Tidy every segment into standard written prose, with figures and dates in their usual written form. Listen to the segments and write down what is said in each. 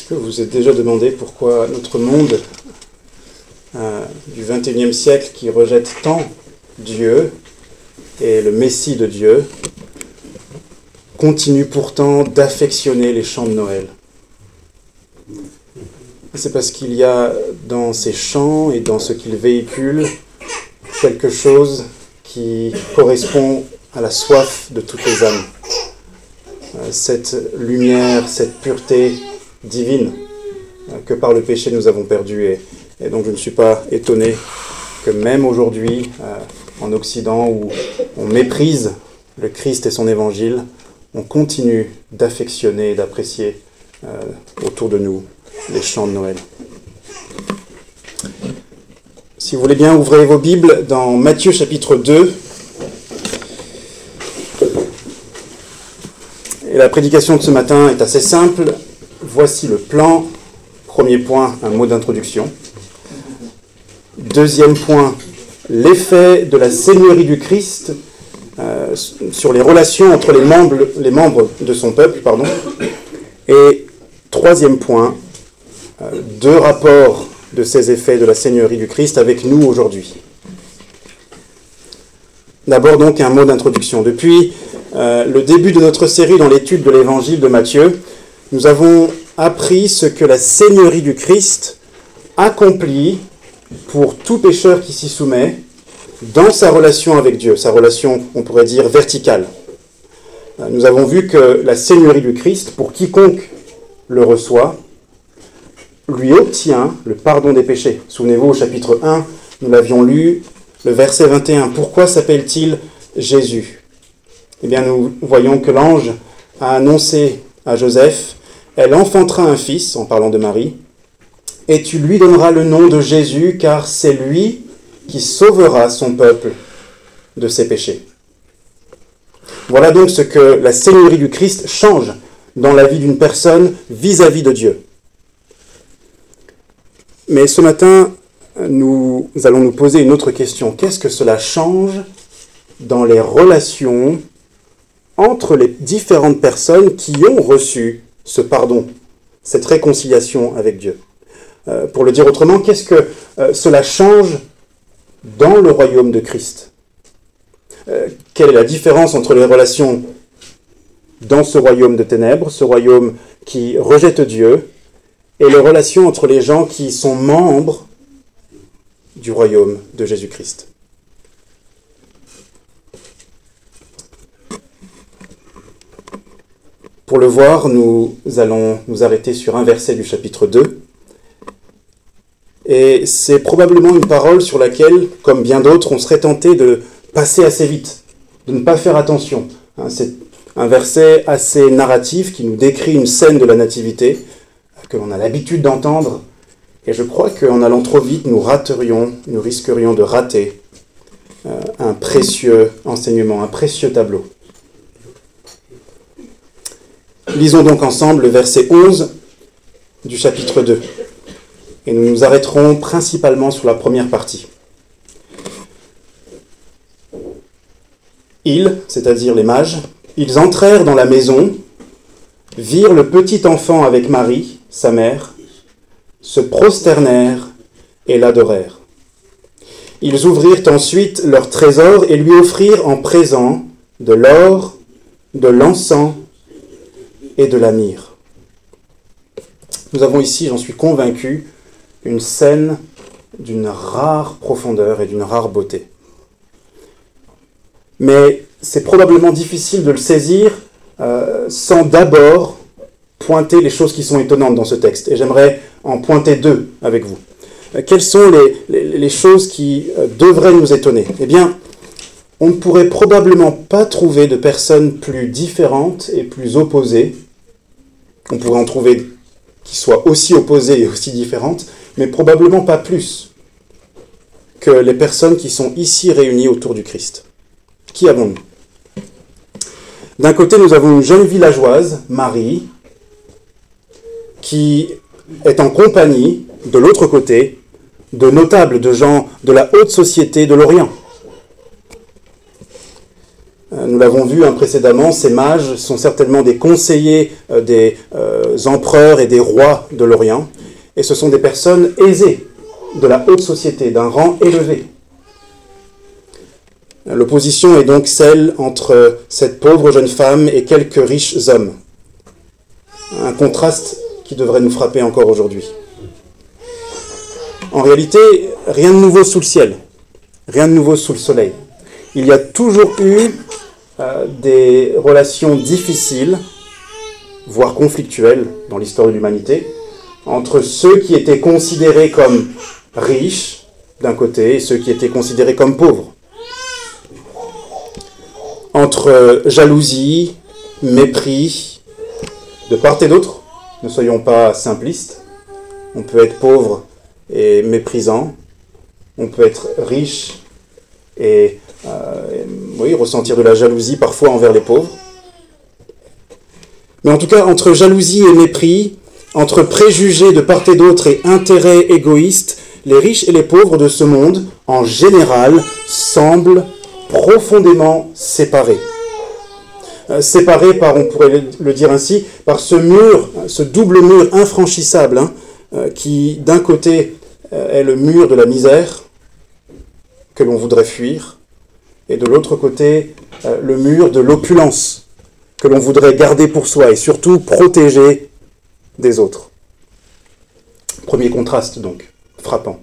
que vous vous êtes déjà demandé pourquoi notre monde du XXIe siècle, qui rejette tant Dieu et le Messie de Dieu, continue pourtant d'affectionner les chants de Noël? C'est parce qu'il y a dans ces chants et dans ce qu'ils véhiculent quelque chose qui correspond à la soif de toutes les âmes. Cette lumière, cette pureté divine que par le péché nous avons perdue. Et donc je ne suis pas étonné que même aujourd'hui, en Occident, où on méprise le Christ et son évangile, on continue d'affectionner et d'apprécier autour de nous les chants de Noël. Si vous voulez bien, ouvrez vos Bibles dans Matthieu chapitre 2. Et la prédication de ce matin est assez simple. Voici le plan. Premier point, un mot d'introduction. Deuxième point, l'effet de la seigneurie du Christ sur les relations entre les membres de son peuple. Et troisième point, deux rapports de ces effets de la seigneurie du Christ avec nous aujourd'hui. D'abord donc un mot d'introduction. Depuis le début de notre série dans l'étude de l'évangile de Matthieu, nous avons appris ce que la seigneurie du Christ accomplit pour tout pécheur qui s'y soumet dans sa relation avec Dieu, sa relation, on pourrait dire, verticale. Nous avons vu que la seigneurie du Christ, pour quiconque le reçoit, lui obtient le pardon des péchés. Souvenez-vous, au chapitre 1, nous l'avions lu, le verset 21. Pourquoi s'appelle-t-il Jésus ? Eh bien, nous voyons que l'ange a annoncé à Joseph, elle enfantera un fils, en parlant de Marie, et tu lui donneras le nom de Jésus, car c'est lui qui sauvera son peuple de ses péchés. Voilà donc ce que la seigneurie du Christ change dans la vie d'une personne vis-à-vis de Dieu. Mais ce matin, nous allons nous poser une autre question. Qu'est-ce que cela change dans les relations entre les différentes personnes qui ont reçu ce pardon, cette réconciliation avec Dieu? Pour le dire autrement, qu'est-ce que cela change dans le royaume de Christ? Quelle est la différence entre les relations dans ce royaume de ténèbres, ce royaume qui rejette Dieu, et les relations entre les gens qui sont membres du royaume de Jésus-Christ? Pour le voir, nous allons nous arrêter sur un verset du chapitre 2. Et c'est probablement une parole sur laquelle, comme bien d'autres, on serait tenté de passer assez vite, de ne pas faire attention. C'est un verset assez narratif qui nous décrit une scène de la Nativité que l'on a l'habitude d'entendre. Et je crois qu'en allant trop vite, nous risquerions de rater un précieux enseignement, un précieux tableau. Lisons donc ensemble le verset 11 du chapitre 2. Et nous nous arrêterons principalement sur la première partie. Ils, c'est-à-dire les mages, ils entrèrent dans la maison, virent le petit enfant avec Marie, sa mère, se prosternèrent et l'adorèrent. Ils ouvrirent ensuite leur trésor et lui offrirent en présent de l'or, de l'encens et de la myrrhe. Nous avons ici, j'en suis convaincu, une scène d'une rare profondeur et d'une rare beauté. Mais c'est probablement difficile de le saisir sans d'abord pointer les choses qui sont étonnantes dans ce texte. Et j'aimerais en pointer deux avec vous. Quelles sont les choses qui devraient nous étonner ? Eh bien, on ne pourrait probablement pas trouver de personnes plus différentes et plus opposées. On pourrait en trouver qui soient aussi opposées et aussi différentes, mais probablement pas plus que les personnes qui sont ici réunies autour du Christ. Qui avons-nous ? D'un côté, nous avons une jeune villageoise, Marie, qui est en compagnie, de l'autre côté, de notables, de gens de la haute société de l'Orient. Nous l'avons vu précédemment, ces mages sont certainement des conseillers des empereurs et des rois de l'Orient, et ce sont des personnes aisées, de la haute société, d'un rang élevé. L'opposition est donc celle entre cette pauvre jeune femme et quelques riches hommes. Un contraste qui devrait nous frapper encore aujourd'hui. En réalité, rien de nouveau sous le ciel, rien de nouveau sous le soleil. Il y a toujours eu des relations difficiles, voire conflictuelles dans l'histoire de l'humanité, entre ceux qui étaient considérés comme riches d'un côté et ceux qui étaient considérés comme pauvres. Entre jalousie, mépris, de part et d'autre, ne soyons pas simplistes. On peut être pauvre et méprisant, on peut être riche et ressentir de la jalousie parfois envers les pauvres. Mais en tout cas, entre jalousie et mépris, entre préjugés de part et d'autre et intérêts égoïstes, les riches et les pauvres de ce monde, en général, semblent profondément séparés. Séparés par, on pourrait le dire ainsi, par ce mur, ce double mur infranchissable, qui d'un côté est le mur de la misère que l'on voudrait fuir, et de l'autre côté le mur de l'opulence que l'on voudrait garder pour soi et surtout protéger des autres. Premier contraste donc, frappant.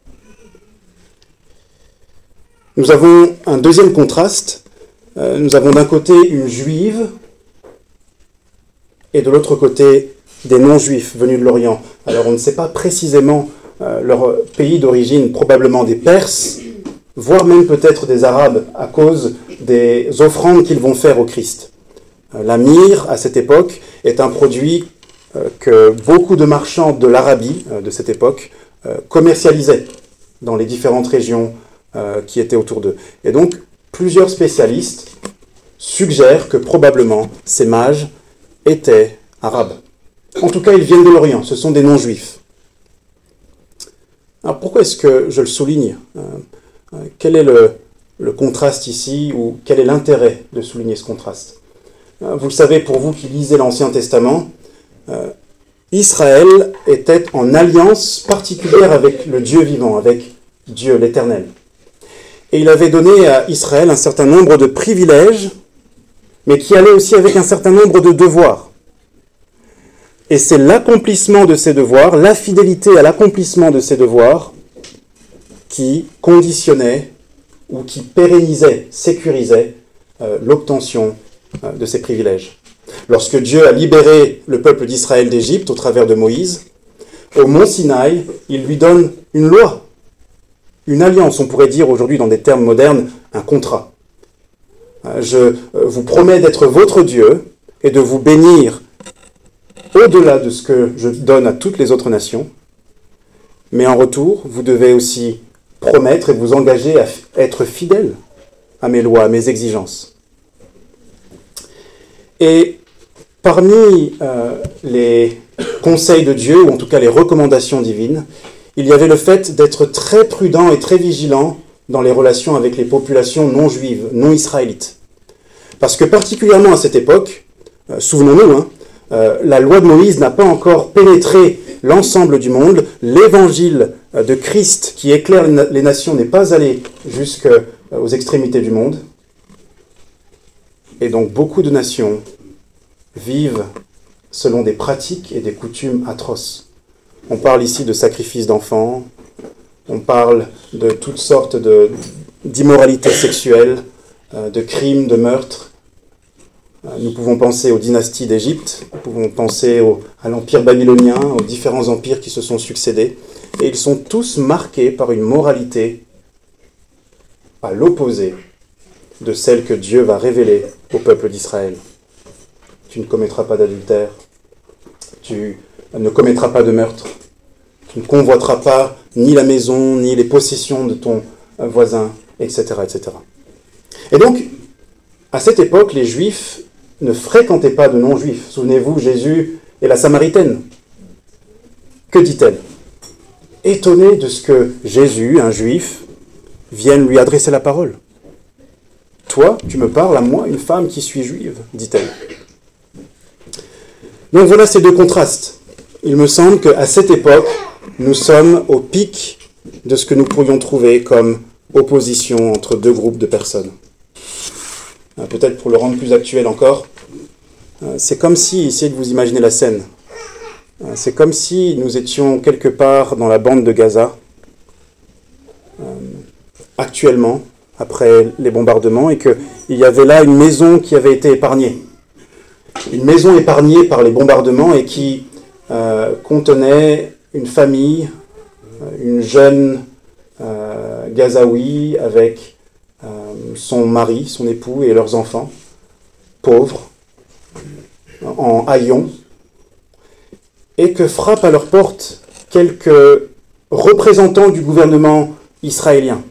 Nous avons un deuxième contraste. Nous avons d'un côté une juive et de l'autre côté des non-juifs venus de l'Orient. Alors on ne sait pas précisément leur pays d'origine, probablement des Perses, voire même peut-être des Arabes, à cause des offrandes qu'ils vont faire au Christ. La myrrhe, à cette époque, est un produit que beaucoup de marchands de l'Arabie, de cette époque, commercialisaient dans les différentes régions qui étaient autour d'eux. Et donc, plusieurs spécialistes suggèrent que probablement ces mages étaient arabes. En tout cas, ils viennent de l'Orient, ce sont des non-juifs. Alors pourquoi est-ce que je le souligne ? Quel est le contraste ici, ou quel est l'intérêt de souligner ce contraste ? Vous le savez, pour vous qui lisez l'Ancien Testament, Israël était en alliance particulière avec le Dieu vivant, avec Dieu l'Éternel. Et il avait donné à Israël un certain nombre de privilèges, mais qui allaient aussi avec un certain nombre de devoirs. Et c'est l'accomplissement de ces devoirs, la fidélité à l'accomplissement de ces devoirs, qui conditionnait ou qui pérennisait, sécurisait l'obtention de ces privilèges. Lorsque Dieu a libéré le peuple d'Israël d'Égypte au travers de Moïse, au mont Sinaï, il lui donne une loi, une alliance, on pourrait dire aujourd'hui dans des termes modernes, un contrat. Je vous promets d'être votre Dieu et de vous bénir au-delà de ce que je donne à toutes les autres nations, mais en retour, vous devez aussi promettre et vous engager à être fidèle à mes lois, à mes exigences. Et parmi les conseils de Dieu, ou en tout cas les recommandations divines, il y avait le fait d'être très prudent et très vigilant dans les relations avec les populations non juives, non israélites. Parce que particulièrement à cette époque, souvenons-nous, la loi de Moïse n'a pas encore pénétré l'ensemble du monde, l'évangile de Christ qui éclaire les nations n'est pas allé jusqu'aux extrémités du monde. Et donc beaucoup de nations vivent selon des pratiques et des coutumes atroces. On parle ici de sacrifices d'enfants, on parle de toutes sortes d'immoralités sexuelles, de crimes, de meurtres. Nous pouvons penser aux dynasties d'Égypte, nous pouvons penser à l'empire babylonien, aux différents empires qui se sont succédés, et ils sont tous marqués par une moralité à l'opposé de celle que Dieu va révéler au peuple d'Israël. Tu ne commettras pas d'adultère, tu ne commettras pas de meurtre, tu ne convoiteras pas ni la maison, ni les possessions de ton voisin, etc., etc. Et donc, à cette époque, les Juifs ne fréquentaient pas de non-Juifs. Souvenez-vous, Jésus et la Samaritaine. Que dit-elle ? Étonnée de ce que Jésus, un Juif, vienne lui adresser la parole. Toi, tu me parles à moi, une femme qui suis juive, dit-elle. Donc voilà ces deux contrastes. Il me semble qu'à cette époque, nous sommes au pic de ce que nous pourrions trouver comme opposition entre deux groupes de personnes. Peut-être pour le rendre plus actuel encore, c'est comme si, essayez de vous imaginer la scène, c'est comme si nous étions quelque part dans la bande de Gaza, actuellement, après les bombardements, et qu'il y avait là une maison qui avait été épargnée. Une maison épargnée par les bombardements et qui contenait une famille, une jeune Gazaoui avec son mari, son époux et leurs enfants, pauvres, en haillons, et que frappent à leur porte quelques représentants du gouvernement israélien.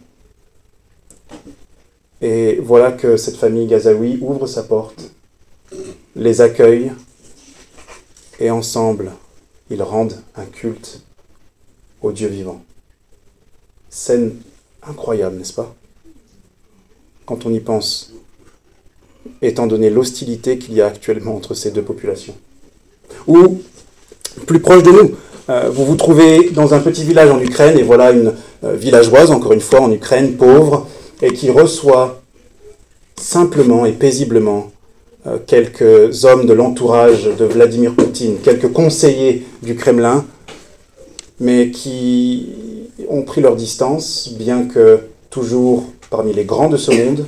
Et voilà que cette famille Gazaoui ouvre sa porte, les accueille, et ensemble, ils rendent un culte au Dieu vivant. Scène incroyable, n'est-ce pas? Quand on y pense, étant donné l'hostilité qu'il y a actuellement entre ces deux populations. Ou, plus proche de nous, vous vous trouvez dans un petit village en Ukraine, et voilà une villageoise, encore une fois, en Ukraine, pauvre, et qui reçoit simplement et paisiblement quelques hommes de l'entourage de Vladimir Poutine, quelques conseillers du Kremlin, mais qui ont pris leur distance, bien que toujours parmi les grands de ce monde,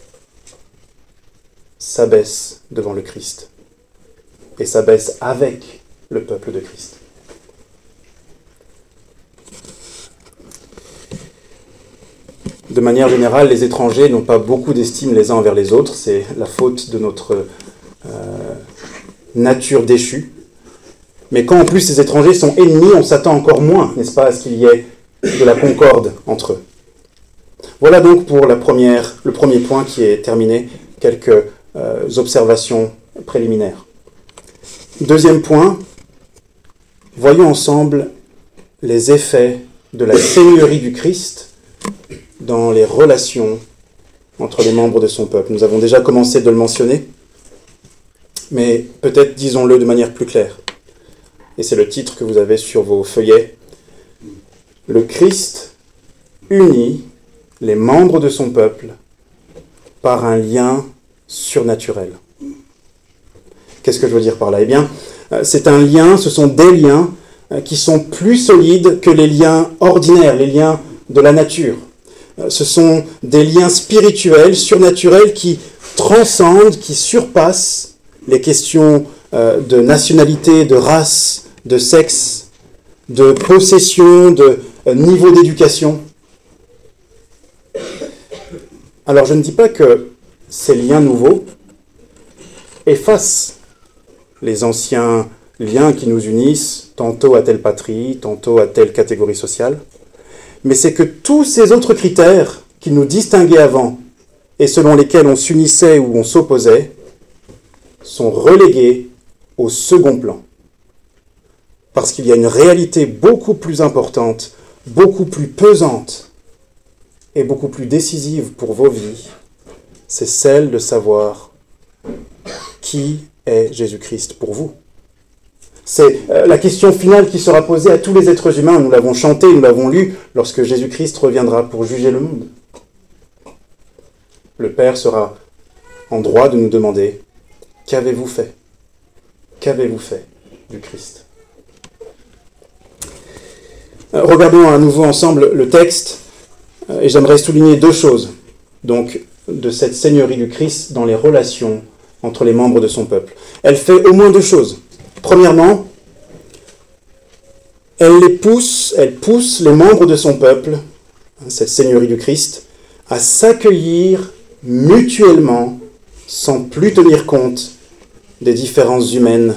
s'abaissent devant le Christ, et s'abaissent avec le peuple de Christ. De manière générale, les étrangers n'ont pas beaucoup d'estime les uns envers les autres, c'est la faute de notre nature déchue. Mais quand en plus ces étrangers sont ennemis, on s'attend encore moins, n'est-ce pas, à ce qu'il y ait de la concorde entre eux. Voilà donc pour le premier point qui est terminé, quelques observations préliminaires. Deuxième point, voyons ensemble les effets de la seigneurie du Christ dans les relations entre les membres de son peuple. Nous avons déjà commencé de le mentionner, mais peut-être disons-le de manière plus claire. Et c'est le titre que vous avez sur vos feuillets. Le Christ unit les membres de son peuple par un lien surnaturel. Qu'est-ce que je veux dire par là? Eh bien, c'est un lien, ce sont des liens qui sont plus solides que les liens ordinaires, les liens de la nature. Ce sont des liens spirituels, surnaturels, qui transcendent, qui surpassent les questions de nationalité, de race, de sexe, de possession, de niveau d'éducation. Alors je ne dis pas que ces liens nouveaux effacent les anciens liens qui nous unissent, tantôt à telle patrie, tantôt à telle catégorie sociale, mais c'est que tous ces autres critères qui nous distinguaient avant et selon lesquels on s'unissait ou on s'opposait sont relégués au second plan. Parce qu'il y a une réalité beaucoup plus importante, beaucoup plus pesante et beaucoup plus décisive pour vos vies, c'est celle de savoir qui est Jésus-Christ pour vous. C'est la question finale qui sera posée à tous les êtres humains. Nous l'avons chanté, nous l'avons lu, lorsque Jésus-Christ reviendra pour juger le monde. Le Père sera en droit de nous demander « Qu'avez-vous fait ? Qu'avez-vous fait du Christ ?» Regardons à nouveau ensemble le texte, et j'aimerais souligner deux choses, donc, de cette seigneurie du Christ dans les relations entre les membres de son peuple. Elle fait au moins deux choses. Premièrement, elle pousse les membres de son peuple, cette seigneurie du Christ, à s'accueillir mutuellement sans plus tenir compte des différences humaines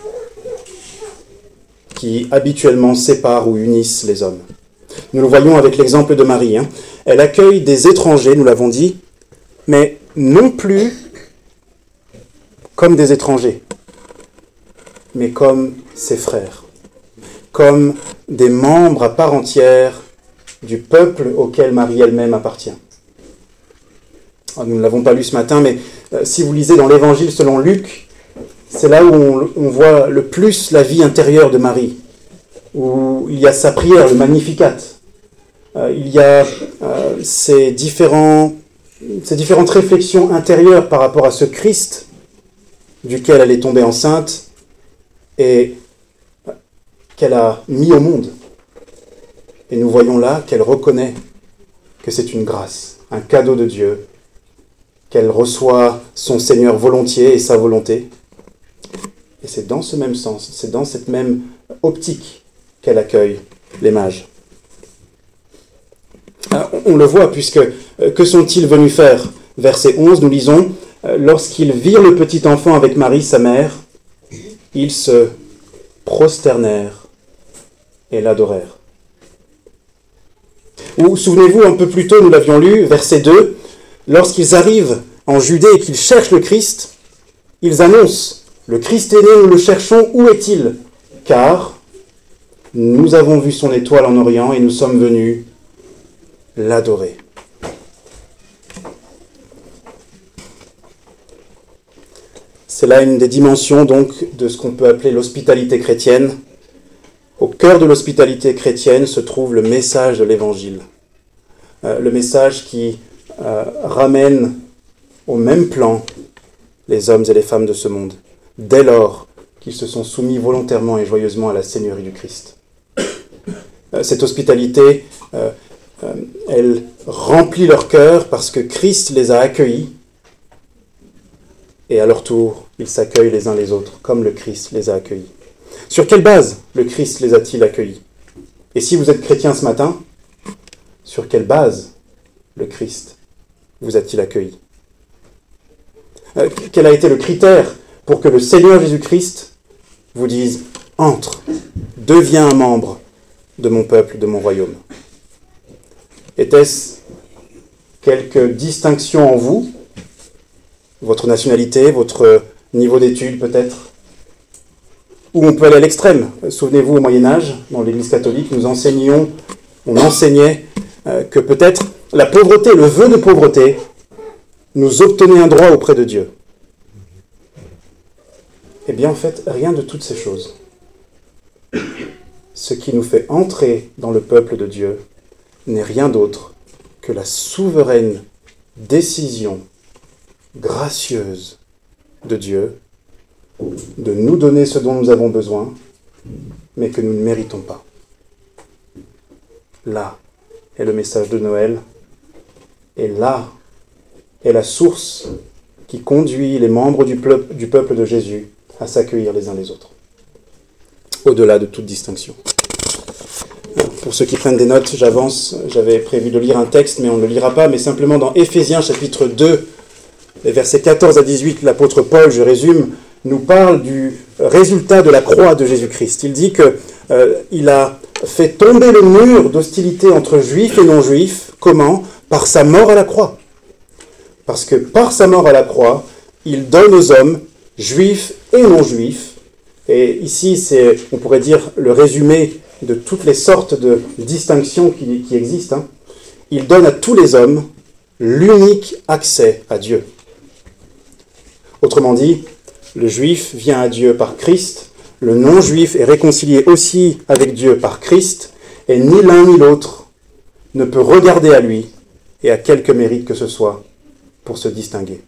qui habituellement séparent ou unissent les hommes. Nous le voyons avec l'exemple de Marie. Elle accueille des étrangers, nous l'avons dit, mais non plus comme des étrangers, mais comme ses frères, comme des membres à part entière du peuple auquel Marie elle-même appartient. nous ne l'avons pas lu ce matin, mais si vous lisez dans l'Évangile selon Luc, c'est là où on voit le plus la vie intérieure de Marie, où il y a sa prière, le Magnificat. Il y a ces différentes réflexions intérieures par rapport à ce Christ duquel elle est tombée enceinte et qu'elle a mis au monde. Et nous voyons là qu'elle reconnaît que c'est une grâce, un cadeau de Dieu, qu'elle reçoit son Seigneur volontiers et sa volonté. Et c'est dans ce même sens, c'est dans cette même optique qu'elle accueille les mages. On le voit, puisque que sont-ils venus faire? Verset 11, nous lisons, « Lorsqu'ils virent le petit enfant avec Marie, sa mère, ils se prosternèrent et l'adorèrent. » Ou, souvenez-vous, un peu plus tôt, nous l'avions lu, verset 2, « Lorsqu'ils arrivent en Judée et qu'ils cherchent le Christ, ils annoncent, « Le Christ est né, nous le cherchons, où est-il? Car nous avons vu son étoile en Orient et nous sommes venus l'adorer. » C'est là une des dimensions donc de ce qu'on peut appeler l'hospitalité chrétienne. Au cœur de l'hospitalité chrétienne se trouve le message de l'Évangile. Le message qui ramène au même plan les hommes et les femmes de ce monde, dès lors qu'ils se sont soumis volontairement et joyeusement à la Seigneurie du Christ. Cette hospitalité, elle remplit leur cœur parce que Christ les a accueillis et à leur tour, ils s'accueillent les uns les autres comme le Christ les a accueillis. Sur quelle base le Christ les a-t-il accueillis? Et si vous êtes chrétien ce matin, sur quelle base le Christ vous a-t-il accueillis? Quel a été le critère pour que le Seigneur Jésus-Christ vous dise « Entre, deviens un membre de mon peuple, de mon royaume ». Était-ce quelques distinctions en vous, votre nationalité, votre niveau d'études peut-être, ou on peut aller à l'extrême? Souvenez-vous, au Moyen-Âge, dans l'Église catholique, on enseignait que peut-être la pauvreté, le vœu de pauvreté, nous obtenait un droit auprès de Dieu. Eh bien, en fait, rien de toutes ces choses. Ce qui nous fait entrer dans le peuple de Dieu n'est rien d'autre que la souveraine décision gracieuse de Dieu de nous donner ce dont nous avons besoin, mais que nous ne méritons pas. Là est le message de Noël, et là est la source qui conduit les membres du peuple de Jésus à s'accueillir les uns les autres, au-delà de toute distinction. Pour ceux qui prennent des notes, j'avance, j'avais prévu de lire un texte, mais on ne le lira pas, mais simplement dans Éphésiens chapitre 2, les versets 14 à 18, l'apôtre Paul, je résume, nous parle du résultat de la croix de Jésus-Christ. Il dit qu'il a fait tomber le mur d'hostilité entre juifs et non-juifs. Comment? Par sa mort à la croix. Parce que par sa mort à la croix, il donne aux hommes, juifs et non-juifs, et ici on pourrait dire le résumé de toutes les sortes de distinctions qui existent, il donne à tous les hommes l'unique accès à Dieu. Autrement dit, le juif vient à Dieu par Christ, le non-juif est réconcilié aussi avec Dieu par Christ, et ni l'un ni l'autre ne peut regarder à lui et à quelque mérite que ce soit pour se distinguer.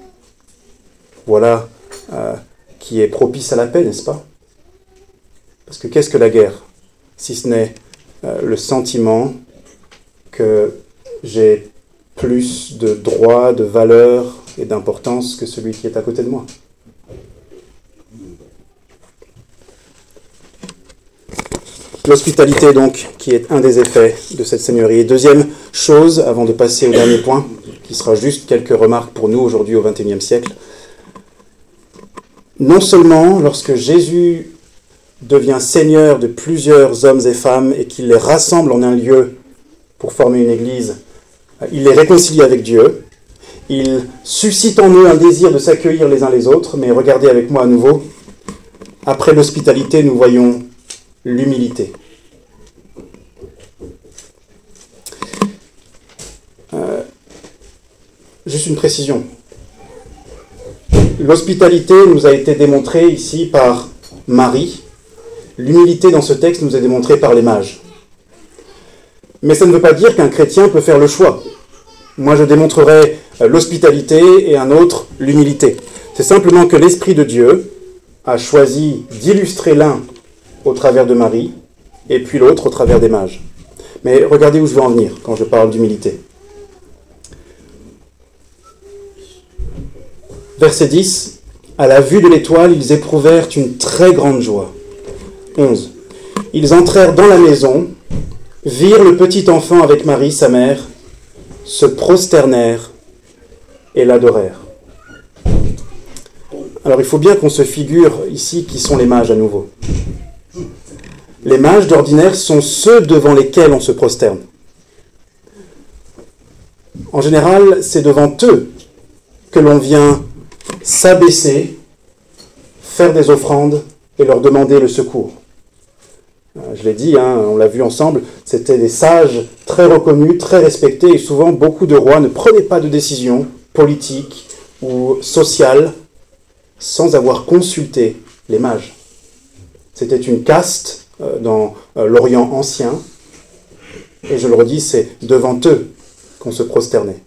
Voilà qui est propice à la paix, n'est-ce pas? Parce que qu'est-ce que la guerre, si ce n'est le sentiment que j'ai plus de droits, de valeur et d'importance que celui qui est à côté de moi. L'hospitalité, donc, qui est un des effets de cette seigneurie. Et deuxième chose, avant de passer au dernier point, qui sera juste quelques remarques pour nous aujourd'hui au XXIe siècle. Non seulement lorsque Jésus devient Seigneur de plusieurs hommes et femmes et qu'il les rassemble en un lieu pour former une église, il les réconcilie avec Dieu, il suscite en eux un désir de s'accueillir les uns les autres, mais regardez avec moi à nouveau, après l'hospitalité, nous voyons l'humilité. juste une précision. L'hospitalité nous a été démontrée ici par Marie. L'humilité dans ce texte nous est démontrée par les mages. Mais ça ne veut pas dire qu'un chrétien peut faire le choix. Moi, je démontrerai l'hospitalité et un autre l'humilité. C'est simplement que l'Esprit de Dieu a choisi d'illustrer l'un au travers de Marie et puis l'autre au travers des mages. Mais regardez où je veux en venir quand je parle d'humilité. Verset 10. À la vue de l'étoile, ils éprouvèrent une très grande joie. 11. Ils entrèrent dans la maison, virent le petit enfant avec Marie, sa mère, se prosternèrent et l'adorèrent. Alors il faut bien qu'on se figure ici qui sont les mages à nouveau. Les mages d'ordinaire sont ceux devant lesquels on se prosterne. En général, c'est devant eux que l'on vient s'abaisser, faire des offrandes et leur demander le secours. Je l'ai dit, on l'a vu ensemble, c'était des sages très reconnus, très respectés, et souvent beaucoup de rois ne prenaient pas de décision politique ou sociale sans avoir consulté les mages. C'était une caste dans l'Orient ancien, et je le redis, c'est devant eux qu'on se prosternait.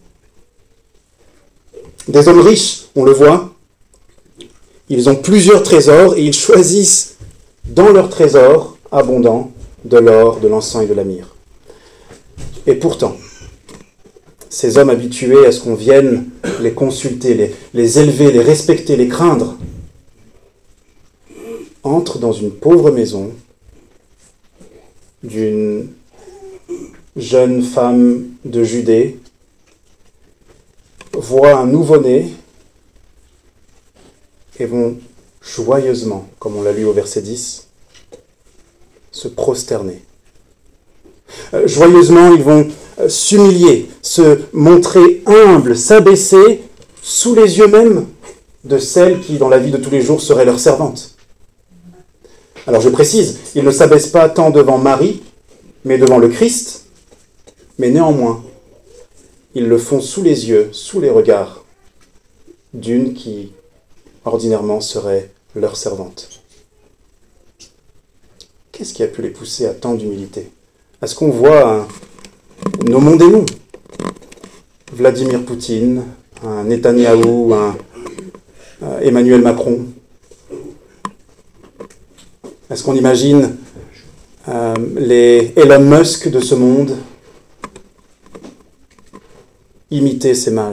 Des hommes riches, on le voit, ils ont plusieurs trésors et ils choisissent dans leurs trésors abondants de l'or, de l'encens et de la myrrhe. Et pourtant, ces hommes habitués à ce qu'on vienne les consulter, les élever, les respecter, les craindre, entrent dans une pauvre maison d'une jeune femme de Judée, voient un nouveau-né et vont joyeusement, comme on l'a lu au verset 10, se prosterner. Joyeusement, ils vont s'humilier, se montrer humbles, s'abaisser sous les yeux même de celle qui, dans la vie de tous les jours, serait leur servante. Alors je précise, ils ne s'abaissent pas tant devant Marie, mais devant le Christ, mais néanmoins, ils le font sous les yeux, sous les regards d'une qui, ordinairement, serait leur servante. Qu'est-ce qui a pu les pousser à tant d'humilité ? Est-ce qu'on voit nommons des noms ? Vladimir Poutine, un Netanyahou, un Emmanuel Macron. Est-ce qu'on imagine les Elon Musk de ce monde imiter ces mages ?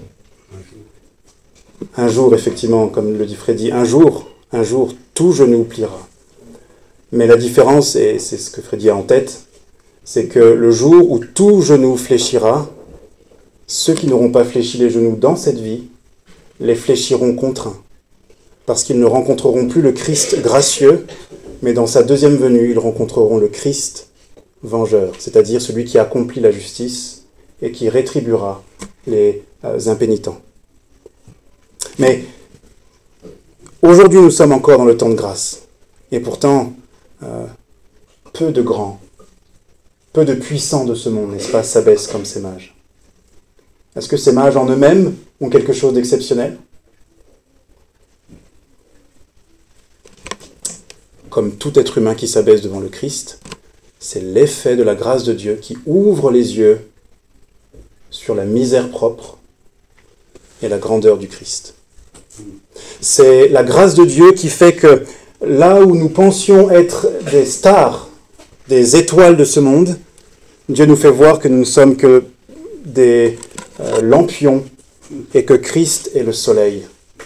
Un jour, effectivement, comme le dit Freddy, un jour, tout genou pliera. Mais la différence, et c'est ce que Freddy a en tête, c'est que le jour où tout genou fléchira, ceux qui n'auront pas fléchi les genoux dans cette vie, les fléchiront contraints. Parce qu'ils ne rencontreront plus le Christ gracieux, mais dans sa deuxième venue, ils rencontreront le Christ vengeur, c'est-à-dire celui qui accomplit la justice et qui rétribuera les impénitents. Mais aujourd'hui, nous sommes encore dans le temps de grâce. Et pourtant, peu de grands, peu de puissants de ce monde, n'est-ce pas, s'abaissent comme ces mages. Est-ce que ces mages en eux-mêmes ont quelque chose d'exceptionnel ? Comme tout être humain qui s'abaisse devant le Christ, c'est l'effet de la grâce de Dieu qui ouvre les yeux sur la misère propre et la grandeur du Christ. C'est la grâce de Dieu qui fait que là où nous pensions être des stars, des étoiles de ce monde, Dieu nous fait voir que nous ne sommes que des lampions et que Christ est le soleil.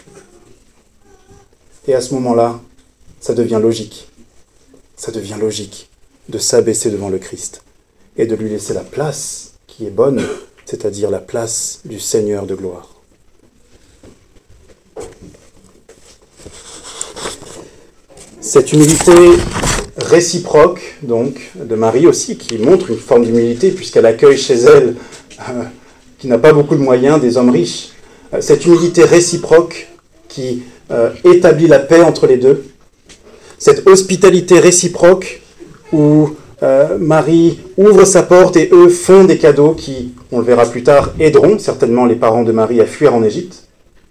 Et à ce moment-là, ça devient logique. Ça devient logique de s'abaisser devant le Christ et de lui laisser la place qui est bonne, c'est-à-dire la place du Seigneur de gloire. Cette humilité réciproque, donc, de Marie aussi, qui montre une forme d'humilité puisqu'elle accueille chez elle, qui n'a pas beaucoup de moyens, des hommes riches. Cette humilité réciproque qui établit la paix entre les deux. Cette hospitalité réciproque où Marie ouvre sa porte et eux font des cadeaux qui, on le verra plus tard, aideront certainement les parents de Marie à fuir en Égypte.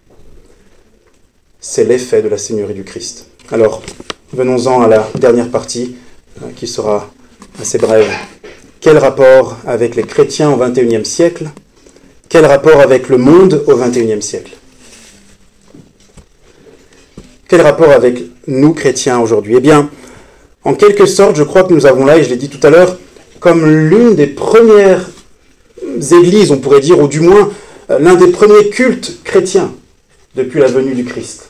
C'est l'effet de la Seigneurie du Christ. Alors, venons-en à la dernière partie, qui sera assez brève. Quel rapport avec les chrétiens au XXIe siècle? Quel rapport avec le monde au XXIe siècle? Quel rapport avec nous, chrétiens, aujourd'hui? Eh bien, en quelque sorte, je crois que nous avons là, et je l'ai dit tout à l'heure, comme l'une des premières églises, on pourrait dire, ou du moins l'un des premiers cultes chrétiens depuis la venue du Christ.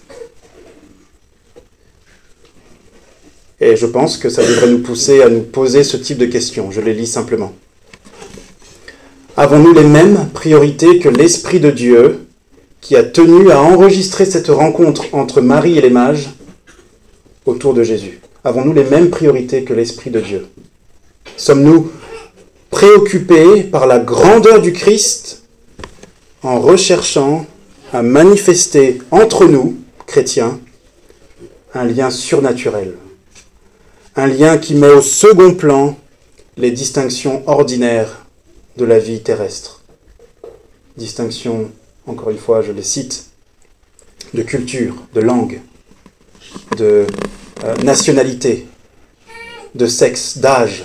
Et je pense que ça devrait nous pousser à nous poser ce type de questions. Je les lis simplement. Avons-nous les mêmes priorités que l'Esprit de Dieu qui a tenu à enregistrer cette rencontre entre Marie et les mages autour de Jésus? Avons-nous les mêmes priorités que l'Esprit de Dieu? Sommes-nous préoccupés par la grandeur du Christ en recherchant à manifester entre nous, chrétiens, un lien surnaturel? Un lien qui met au second plan les distinctions ordinaires de la vie terrestre. Distinctions, encore une fois, je les cite, de culture, de langue, de nationalité, de sexe, d'âge,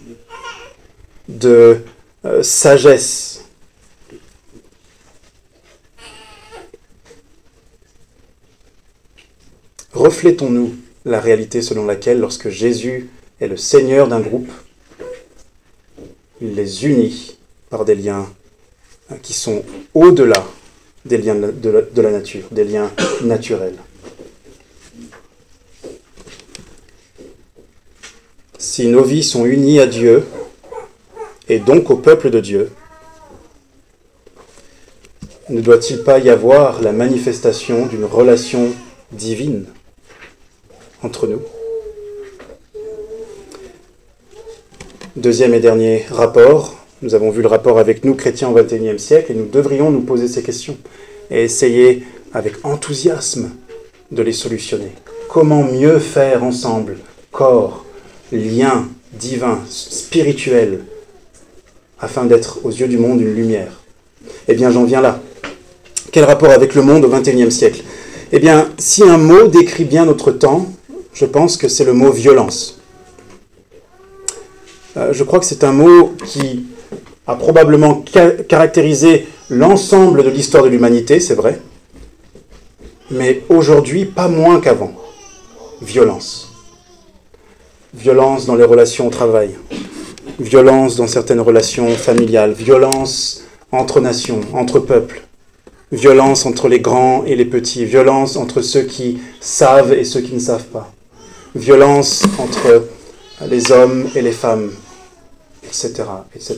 de sagesse. Reflétons-nous la réalité selon laquelle, lorsque Jésus est le Seigneur d'un groupe, il les unit par des liens qui sont au-delà des liens de la nature, des liens naturels. Si nos vies sont unies à Dieu, et donc au peuple de Dieu, ne doit-il pas y avoir la manifestation d'une relation divine entre nous? Deuxième et dernier rapport. Nous avons vu le rapport avec nous, chrétiens, au XXIe siècle, et nous devrions nous poser ces questions et essayer avec enthousiasme de les solutionner. Comment mieux faire ensemble, corps, lien divin, spirituel, afin d'être aux yeux du monde une lumière? Eh bien, j'en viens là. Quel rapport avec le monde au XXIe siècle? Eh bien, si un mot décrit bien notre temps, je pense que c'est le mot violence. Je crois que c'est un mot qui a probablement caractérisé l'ensemble de l'histoire de l'humanité, c'est vrai, mais aujourd'hui, pas moins qu'avant. Violence. Violence dans les relations au travail, violence dans certaines relations familiales, violence entre nations, entre peuples, violence entre les grands et les petits, violence entre ceux qui savent et ceux qui ne savent pas, violence entre les hommes et les femmes, etc., etc.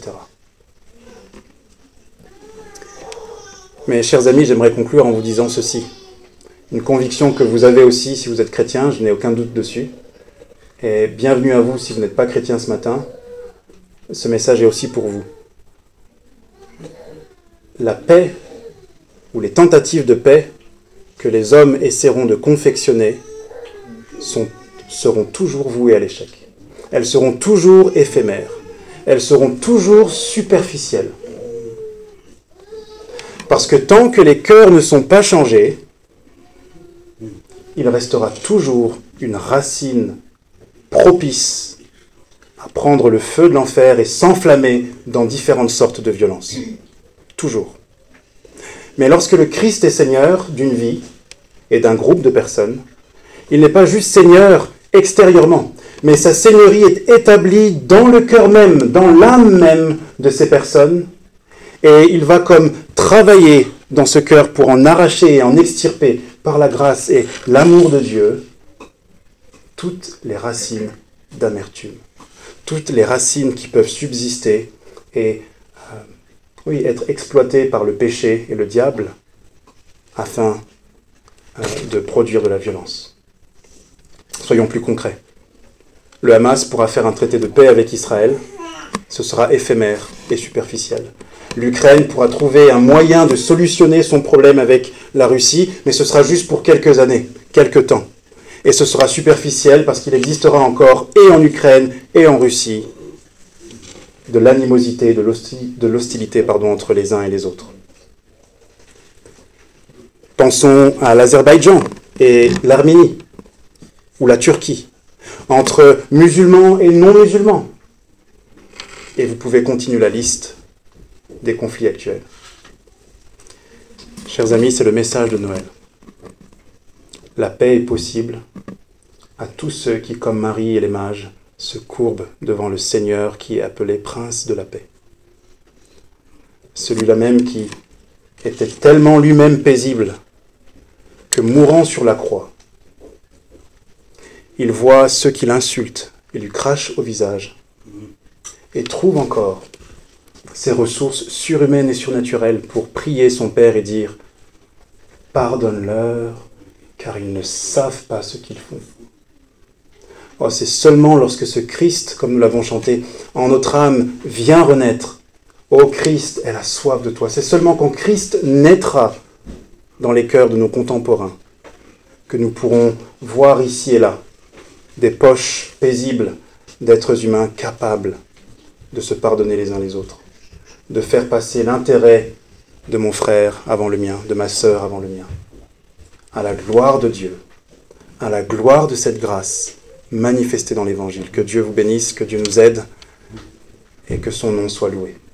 Mais chers amis, j'aimerais conclure en vous disant ceci. Une conviction que vous avez aussi si vous êtes chrétien, je n'ai aucun doute dessus. Et bienvenue à vous si vous n'êtes pas chrétien ce matin. Ce message est aussi pour vous. La paix, ou les tentatives de paix que les hommes essaieront de confectionner seront toujours vouées à l'échec. Elles seront toujours éphémères. Elles seront toujours superficielles. Parce que tant que les cœurs ne sont pas changés, il restera toujours une racine propice à prendre le feu de l'enfer et s'enflammer dans différentes sortes de violences. Toujours. Mais lorsque le Christ est Seigneur d'une vie et d'un groupe de personnes, il n'est pas juste Seigneur extérieurement, mais sa Seigneurie est établie dans le cœur même, dans l'âme même de ces personnes, et il va comme travailler dans ce cœur pour en arracher et en extirper par la grâce et l'amour de Dieu toutes les racines d'amertume, toutes les racines qui peuvent subsister et être exploitées par le péché et le diable afin de produire de la violence. Soyons plus concrets. Le Hamas pourra faire un traité de paix avec Israël, ce sera éphémère et superficiel. L'Ukraine pourra trouver un moyen de solutionner son problème avec la Russie, mais ce sera juste pour quelques années, quelques temps. Et ce sera superficiel parce qu'il existera encore, et en Ukraine et en Russie, de l'animosité, de l'hostilité entre les uns et les autres. Pensons à l'Azerbaïdjan et l'Arménie, ou la Turquie, entre musulmans et non-musulmans. Et vous pouvez continuer la liste des conflits actuels. Chers amis, c'est le message de Noël. La paix est possible à tous ceux qui, comme Marie et les mages, se courbent devant le Seigneur qui est appelé Prince de la paix. Celui-là même qui était tellement lui-même paisible que, mourant sur la croix, il voit ceux qui l'insultent et lui crachent au visage et trouve encore ses ressources surhumaines et surnaturelles pour prier son Père et dire « Pardonne-leur, car ils ne savent pas ce qu'ils font. » Oh, c'est seulement lorsque ce Christ, comme nous l'avons chanté, en notre âme vient renaître. Ô Christ, elle a soif de toi. C'est seulement quand Christ naîtra dans les cœurs de nos contemporains que nous pourrons voir ici et là des poches paisibles d'êtres humains capables de se pardonner les uns les autres, de faire passer l'intérêt de mon frère avant le mien, de ma sœur avant le mien, à la gloire de Dieu, à la gloire de cette grâce manifestée dans l'Évangile. Que Dieu vous bénisse, que Dieu nous aide et que son nom soit loué.